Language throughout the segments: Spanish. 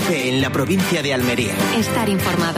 COPE en la provincia de Almería. Estar informado.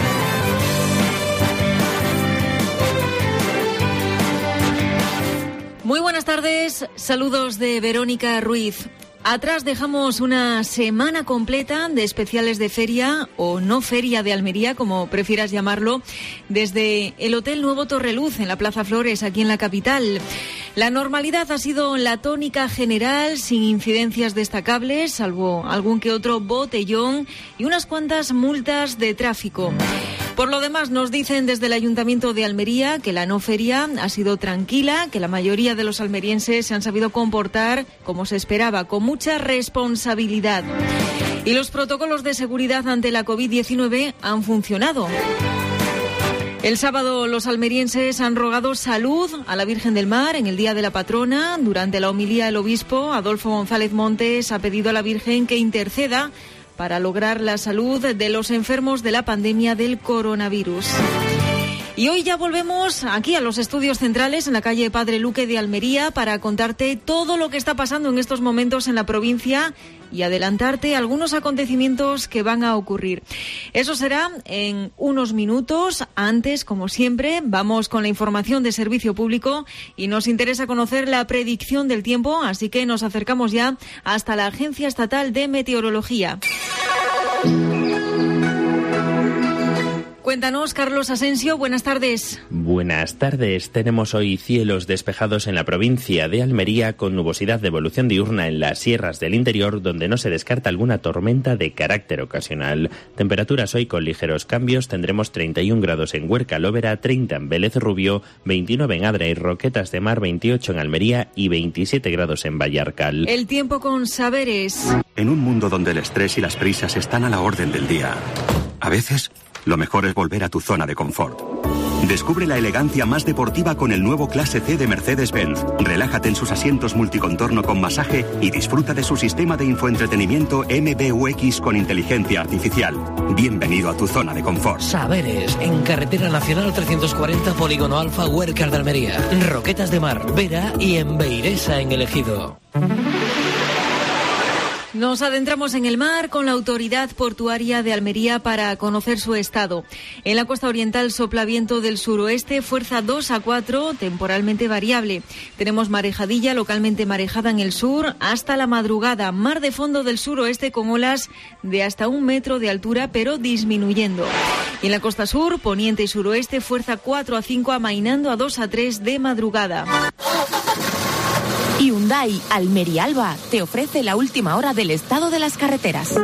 Muy buenas tardes, saludos de Verónica Ruiz. Atrás dejamos una semana completa de especiales de feria o no feria de Almería, como prefieras llamarlo, desde el Hotel Nuevo Torreluz en la Plaza Flores, aquí en la capital. La normalidad ha sido la tónica general, sin incidencias destacables, salvo algún que otro botellón y unas cuantas multas de tráfico. Por lo demás, nos dicen desde el Ayuntamiento de Almería que la no feria ha sido tranquila, que la mayoría de los almerienses se han sabido comportar como se esperaba, con mucha responsabilidad. Y los protocolos de seguridad ante la COVID-19 han funcionado. El sábado los almerienses han rogado salud a la Virgen del Mar en el Día de la Patrona. Durante la homilía el obispo Adolfo González Montes ha pedido a la Virgen que interceda para lograr la salud de los enfermos de la pandemia del coronavirus. Y hoy ya volvemos aquí a los estudios centrales en la calle Padre Luque de Almería para contarte todo lo que está pasando en estos momentos en la provincia y adelantarte algunos acontecimientos que van a ocurrir. Eso será en unos minutos. Antes, como siempre, vamos con la información de servicio público y nos interesa conocer la predicción del tiempo, así que nos acercamos ya hasta la Agencia Estatal de Meteorología. Cuéntanos, Carlos Asensio, buenas tardes. Buenas tardes. Tenemos hoy cielos despejados en la provincia de Almería con nubosidad de evolución diurna en las sierras del interior, donde no se descarta alguna tormenta de carácter ocasional. Temperaturas hoy con ligeros cambios. Tendremos 31 grados en Huerca Lóbera, 30 en Vélez Rubio, 29 en Adra y Roquetas de Mar, 28 en Almería y 27 grados en Vallarcal. El tiempo con Saberes. En un mundo donde el estrés y las prisas están a la orden del día, a veces lo mejor es volver a tu zona de confort. Descubre la elegancia más deportiva con el nuevo Clase C de Mercedes-Benz. Relájate en sus asientos multicontorno con masaje y disfruta de su sistema de infoentretenimiento MBUX con inteligencia artificial. Bienvenido a tu zona de confort. Saberes, en Carretera Nacional 340, Polígono Alfa, Huércal de Almería. Roquetas de Mar, Vera y en Beiresa, en el Ejido. Nos adentramos en el mar con la Autoridad Portuaria de Almería para conocer su estado. En la costa oriental sopla viento del suroeste, fuerza 2 a 4, temporalmente variable. Tenemos marejadilla, localmente marejada en el sur, hasta la madrugada. Mar de fondo del suroeste con olas de hasta 1 metro de altura, pero disminuyendo. Y en la costa sur, poniente y suroeste, fuerza 4 a 5, amainando a 2 a 3 de madrugada. Hyundai Almería Alba te ofrece la última hora del estado de las carreteras.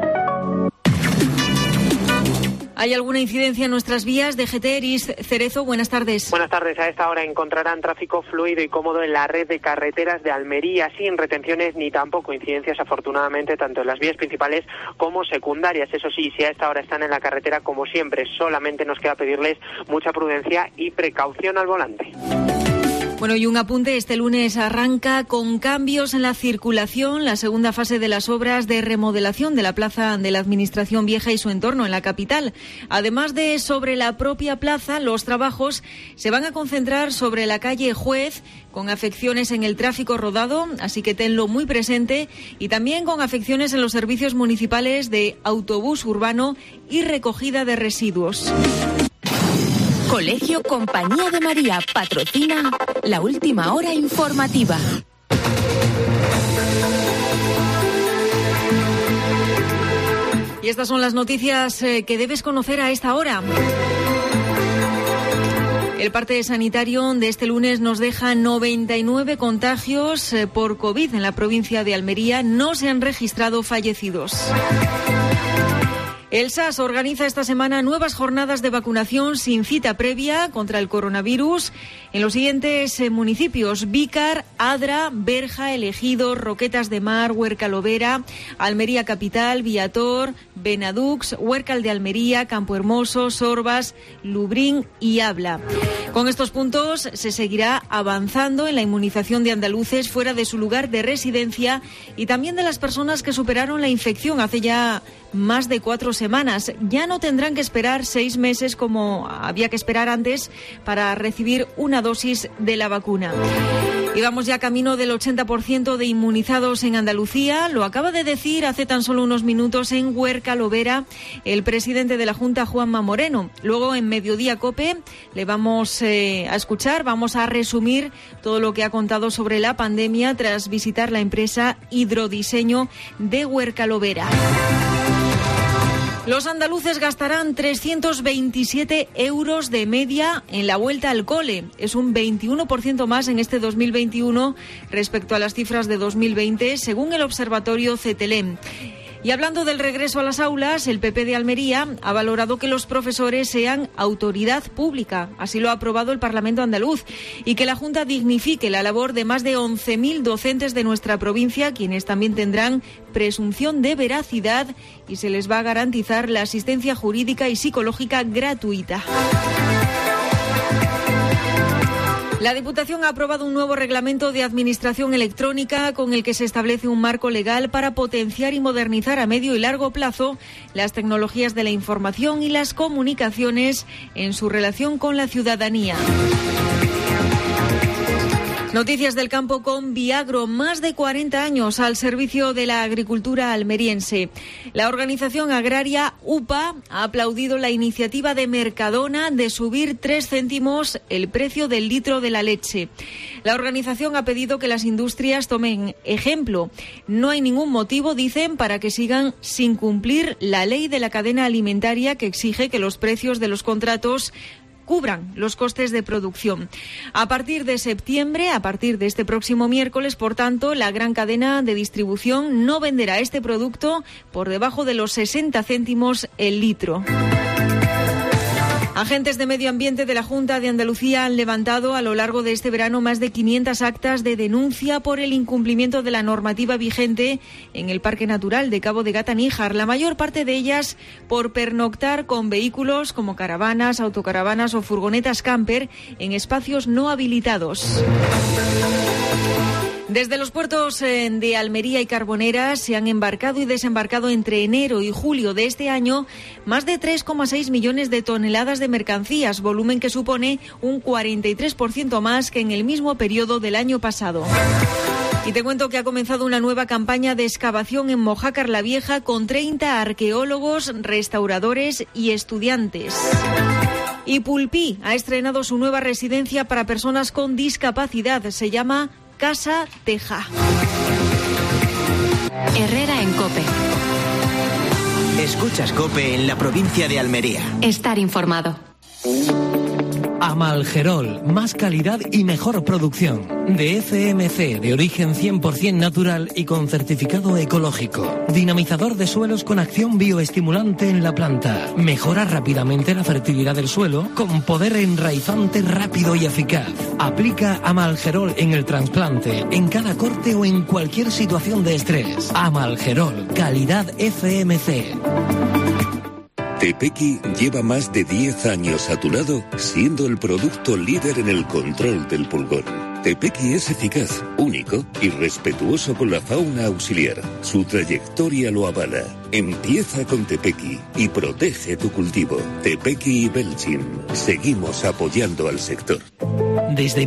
¿Hay alguna incidencia en nuestras vías? DGT, Eris Cerezo, buenas tardes. Buenas tardes. A esta hora encontrarán tráfico fluido y cómodo en la red de carreteras de Almería, sin retenciones ni tampoco incidencias, afortunadamente, tanto en las vías principales como secundarias. Eso sí, si a esta hora están en la carretera, como siempre, solamente nos queda pedirles mucha prudencia y precaución al volante. Bueno, y un apunte, este lunes arranca con cambios en la circulación la segunda fase de las obras de remodelación de la plaza de la Administración Vieja y su entorno en la capital. Además de sobre la propia plaza, los trabajos se van a concentrar sobre la calle Juez, con afecciones en el tráfico rodado, así que tenlo muy presente, y también con afecciones en los servicios municipales de autobús urbano y recogida de residuos. Colegio Compañía de María patrocina la última hora informativa. Y estas son las noticias que debes conocer a esta hora. El parte sanitario de este lunes nos deja 99 contagios por COVID en la provincia de Almería. No se han registrado fallecidos. El SAS organiza esta semana nuevas jornadas de vacunación sin cita previa contra el coronavirus en los siguientes municipios: Vícar, Adra, Berja, El Ejido, Roquetas de Mar, Huerca Lóbera, Almería Capital, Viator, Benadux, Huércal de Almería, Campo Hermoso, Sorbas, Lubrín y Abla. Con estos puntos se seguirá avanzando en la inmunización de andaluces fuera de su lugar de residencia y también de las personas que superaron la infección hace ya más de 4 semanas. Ya no tendrán que esperar 6 meses como había que esperar antes para recibir una dosis de la vacuna. Y vamos ya camino del 80% de inmunizados en Andalucía. Lo acaba de decir hace tan solo unos minutos en Huerca Lovera el presidente de la Junta, Juanma Moreno. Luego en Mediodía COPE le vamos a escuchar, vamos a resumir todo lo que ha contado sobre la pandemia tras visitar la empresa Hidrodiseño de Huerca Lovera. Los andaluces gastarán 327 euros de media en la vuelta al cole. Es un 21% más en este 2021 respecto a las cifras de 2020, según el observatorio CETELEM. Y hablando del regreso a las aulas, el PP de Almería ha valorado que los profesores sean autoridad pública. Así lo ha aprobado el Parlamento andaluz. Y que la Junta dignifique la labor de más de 11.000 docentes de nuestra provincia, quienes también tendrán presunción de veracidad y se les va a garantizar la asistencia jurídica y psicológica gratuita. La Diputación ha aprobado un nuevo reglamento de administración electrónica con el que se establece un marco legal para potenciar y modernizar a medio y largo plazo las tecnologías de la información y las comunicaciones en su relación con la ciudadanía. Noticias del campo con Viagro, más de 40 años al servicio de la agricultura almeriense. La organización agraria UPA ha aplaudido la iniciativa de Mercadona de subir 3 céntimos el precio del litro de la leche. La organización ha pedido que las industrias tomen ejemplo. No hay ningún motivo, dicen, para que sigan sin cumplir la ley de la cadena alimentaria que exige que los precios de los contratos cubran los costes de producción. A partir de septiembre, a partir de este próximo miércoles, por tanto, la gran cadena de distribución no venderá este producto por debajo de los 60 céntimos el litro. Agentes de medio ambiente de la Junta de Andalucía han levantado a lo largo de este verano más de 500 actas de denuncia por el incumplimiento de la normativa vigente en el Parque Natural de Cabo de Gata-Níjar, la mayor parte de ellas por pernoctar con vehículos como caravanas, autocaravanas o furgonetas camper en espacios no habilitados. Desde los puertos de Almería y Carbonera se han embarcado y desembarcado entre enero y julio de este año más de 3,6 millones de toneladas de mercancías, volumen que supone un 43% más que en el mismo periodo del año pasado. Y te cuento que ha comenzado una nueva campaña de excavación en Mojácar la Vieja con 30 arqueólogos, restauradores y estudiantes. Y Pulpí ha estrenado su nueva residencia para personas con discapacidad. Se llama Casa Teja. Herrera en COPE. Escuchas COPE en la provincia de Almería. Estar informado. Amalgerol, más calidad y mejor producción. De FMC, de origen 100% natural y con certificado ecológico. Dinamizador de suelos con acción bioestimulante en la planta. Mejora rápidamente la fertilidad del suelo con poder enraizante rápido y eficaz. Aplica Amalgerol en el trasplante, en cada corte o en cualquier situación de estrés. Amalgerol, calidad FMC. Tepequi lleva más de 10 años a tu lado, siendo el producto líder en el control del pulgón. Tepequi es eficaz, único y respetuoso con la fauna auxiliar. Su trayectoria lo avala. Empieza con Tepequi y protege tu cultivo. Tepequi y Belchim. Seguimos apoyando al sector. Desde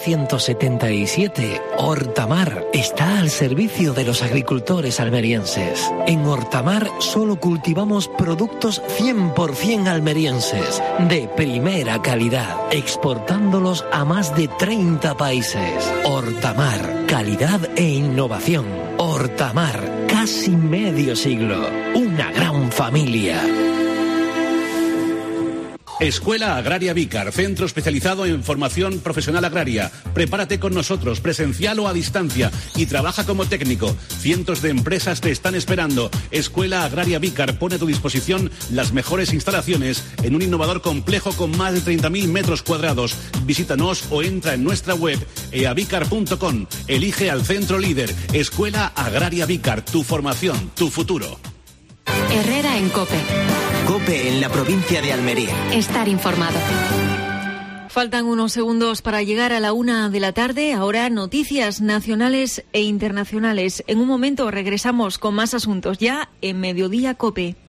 1977, Hortamar está al servicio de los agricultores almerienses. En Hortamar solo cultivamos productos 100% almerienses, de primera calidad, exportándolos a más de 30 países. Hortamar, calidad e innovación. Hortamar, casi medio siglo. Una gran familia. Escuela Agraria Vícar, centro especializado en formación profesional agraria. Prepárate con nosotros, presencial o a distancia, y trabaja como técnico. Cientos de empresas te están esperando. Escuela Agraria Vícar pone a tu disposición las mejores instalaciones en un innovador complejo con más de 30.000 metros cuadrados. Visítanos o entra en nuestra web eavicar.com. Elige al centro líder. Escuela Agraria Vícar, tu formación, tu futuro. Herrera en COPE. COPE en la provincia de Almería. Estar informado. Faltan unos segundos para llegar a la 1 de la tarde. Ahora noticias nacionales e internacionales. En un momento regresamos con más asuntos ya en Mediodía COPE.